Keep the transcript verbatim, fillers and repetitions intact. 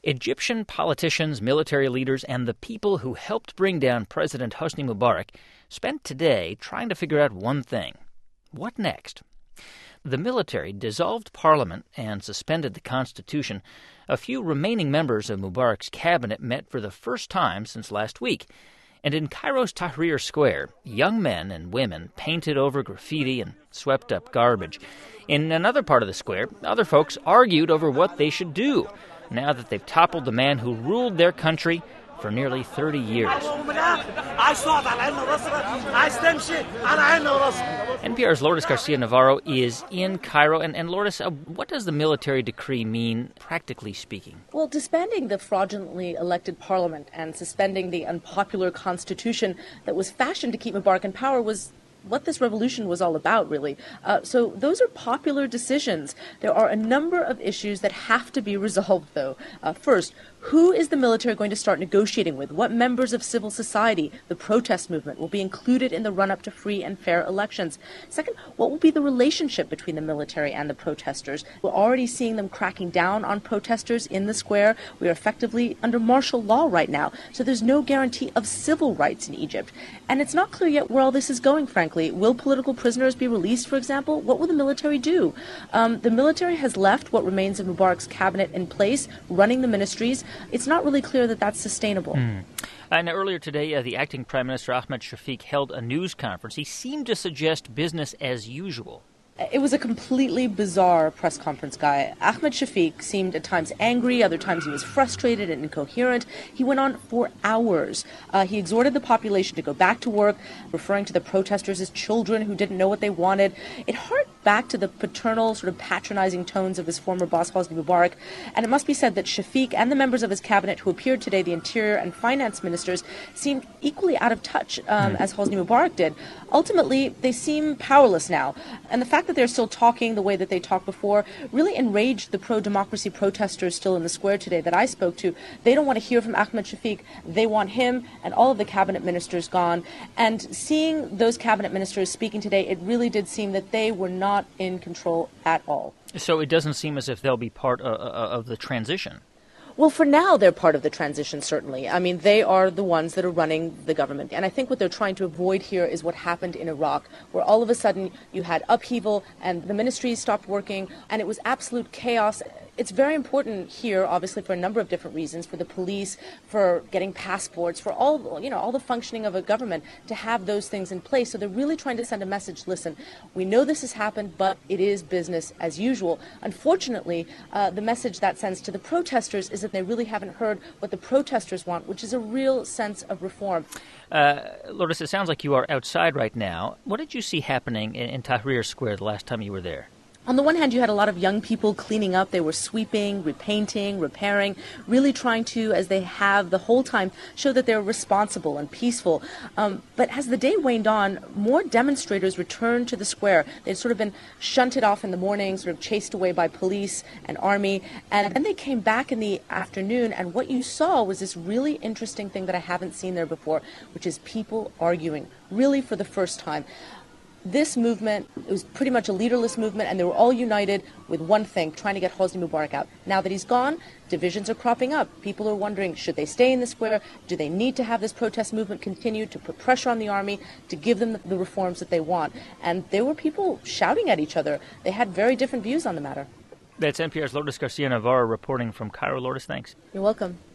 Egyptian politicians, military leaders, and the people who helped bring down President Hosni Mubarak spent today trying to figure out one thing. What next? The military dissolved parliament and suspended the constitution. A few remaining members of Mubarak's cabinet met for the first time since last week. And in Cairo's Tahrir Square, young men and women painted over graffiti and swept up garbage. In another part of the square, other folks argued over what they should do now that they've toppled the man who ruled their country for nearly thirty years. N P R's Lourdes Garcia Navarro is in Cairo. And, and Lourdes, uh, what does the military decree mean, practically speaking? Well, disbanding the fraudulently elected parliament and suspending the unpopular constitution that was fashioned to keep Mubarak in power was what this revolution was all about, really. Uh, so those are popular decisions. There are a number of issues that have to be resolved, though. Uh, first, who is the military going to start negotiating with? What members of civil society, the protest movement, will be included in the run-up to free and fair elections? Second, what will be the relationship between the military and the protesters? We're already seeing them cracking down on protesters in the square. We are effectively under martial law right now, so there's no guarantee of civil rights in Egypt. And it's not clear yet where all this is going, frankly. Will political prisoners be released, for example? What will the military do? Um, the military has left what remains of Mubarak's cabinet in place, running the ministries. It's not really clear that that's sustainable. Mm. And earlier today, uh, the acting Prime Minister Ahmed Shafik held a news conference. He seemed to suggest business as usual. It was a completely bizarre press conference, Guy. Ahmed Shafik seemed at times angry, other times he was frustrated and incoherent. He went on for hours. Uh, he exhorted the population to go back to work, referring to the protesters as children who didn't know what they wanted. It harked back to the paternal, sort of patronizing tones of his former boss, Hosni Mubarak. And it must be said that Shafik and the members of his cabinet who appeared today, the interior and finance ministers, seemed equally out of touch um, as Hosni Mubarak did. Ultimately, they seem powerless now. And the fact that they're still talking the way that they talked before really enraged the pro-democracy protesters still in the square today that I spoke to. They don't want to hear from Ahmed Shafik. They want him and all of the cabinet ministers gone. And seeing those cabinet ministers speaking today, it really did seem that they were not in control at all. So it doesn't seem as if they'll be part of, of the transition. Well, for now, they're part of the transition, certainly. I mean, they are the ones that are running the government. And I think what they're trying to avoid here is what happened in Iraq, where all of a sudden you had upheaval and the ministries stopped working and it was absolute chaos. It's very important here, obviously, for a number of different reasons, for the police, for getting passports, for all, you know, all the functioning of a government, to have those things in place. So they're really trying to send a message, listen, we know this has happened, but it is business as usual. Unfortunately, uh, the message that sends to the protesters is that they really haven't heard what the protesters want, which is a real sense of reform. Uh, Lourdes, it sounds like you are outside right now. What did you see happening in, in Tahrir Square the last time you were there? On the one hand, you had a lot of young people cleaning up. They were sweeping, repainting, repairing, really trying to, as they have the whole time, show that they're responsible and peaceful. Um, but as the day waned on, more demonstrators returned to the square. They'd sort of been shunted off in the morning, sort of chased away by police and army. And then they came back in the afternoon, and what you saw was this really interesting thing that I haven't seen there before, which is people arguing, really for the first time. This movement, it was pretty much a leaderless movement, and they were all united with one thing, trying to get Hosni Mubarak out. Now that he's gone, divisions are cropping up. People are wondering, should they stay in the square? Do they need to have this protest movement continue to put pressure on the army to give them the reforms that they want? And there were people shouting at each other. They had very different views on the matter. That's N P R's Lourdes Garcia Navarro reporting from Cairo. Lourdes, thanks. You're welcome.